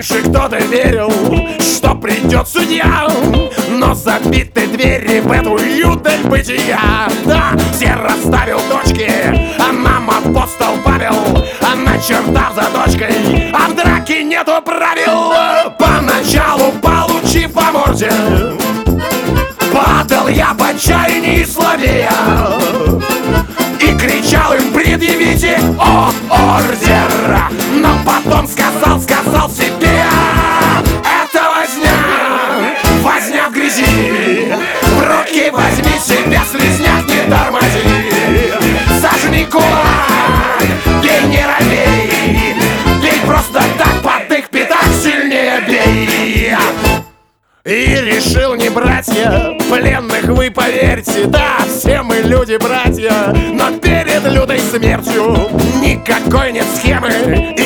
Раньше кто-то верил, что придет судья, но забиты двери в эту юдаль бытия. Да, все расставил точки, а нам апостол Павел, а начертав за дочкой, а в драке нету правил. Поначалу, получив по морде, падал я в отчаянии слабея и кричал им: предъявите ордер. Но потом сказал себе: это возня в грязи. В руки возьми себя, слизняк, не тормози. Сожми кулак, бей, не робей. Бей просто так, под их пятак сильнее бей. И решил не братья пленных, вы поверьте, да, все мы люди-братья, но перед лютой смертью никакой нет схемы.